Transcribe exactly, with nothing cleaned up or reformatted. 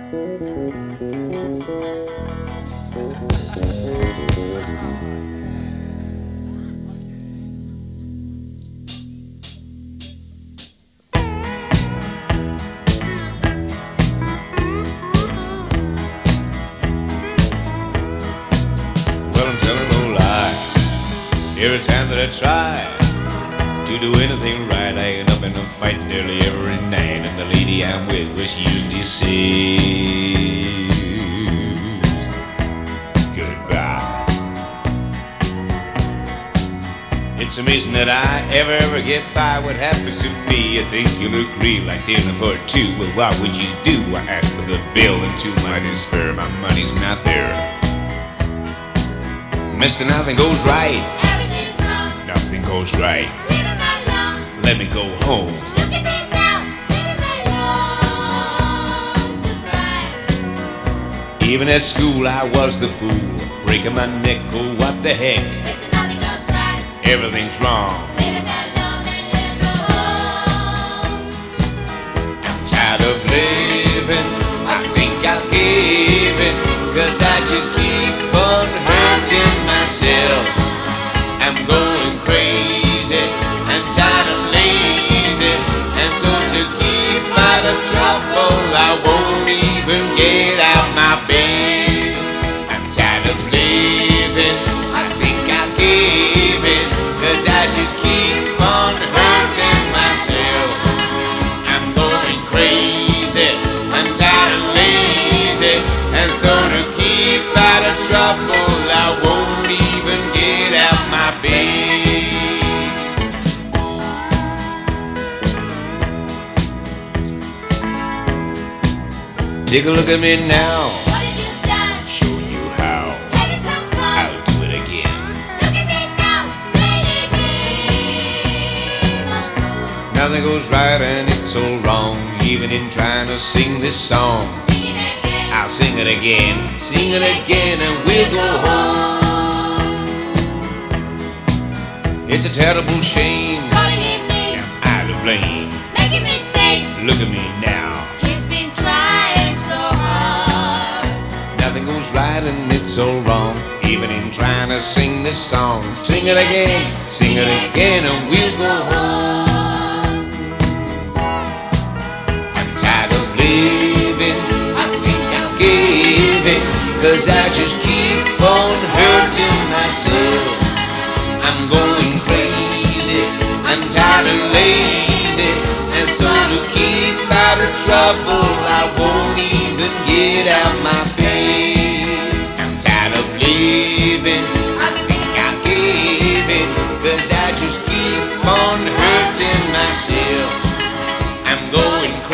Well, I'm telling no lie. Every time that I try to do anything right, I end up in a fight nearly every night. And the lady I'm with was usually says goodbye. It's amazing that I ever, ever get by. What happens to me? I think you'll agree, like dinner for two. Well, what would you do? I ask for the bill, and to my despair, my money's not there. Mister, nothing goes right. Everything's wrong. Nothing goes right. Leave him alone. Let me go home. Look at me now. Leave him alone to cry. Even at school, I was the fool, breaking my neck. Oh, what the heck? Mister, nothing goes right. Everything's wrong. Leave him alone and he'll go home. I'm tired of living. I think I'll give it, 'cause I just keep on hurting myself. I'm going crazy. I'm tired of lazy. And so to keep out of trouble, I won't even get out my bed. I'm tired of living. I think I'll give it, 'cause I just keep on hurting myself. I'm going crazy. I'm tired of lazy. And so to keep out of trouble, I won't even get out my bed. Take a look at me now. What have you done? Show you how. Have you some fun? I'll do it again. Look at me now. Play the game of fools. Nothing goes right and it's all wrong, even in trying to sing this song. Sing it again. I'll sing it again, sing it again, and we'll go home. It's a terrible shame. Calling him names. I to blame. Making mistakes. Look at me now. He's been trying so hard. Nothing goes right and it's all wrong, even in trying to sing this song. Sing it again, sing it again, and we'll go home. I'm tired of living. I think I'll give it, 'cause I just keep on hurting myself. I'm going crazy. I'm tired and lazy. And so to keep out of trouble, I won't even get out my bed. I'm tired of living. I think I'll give it, 'cause I just keep on hurting myself. I'm going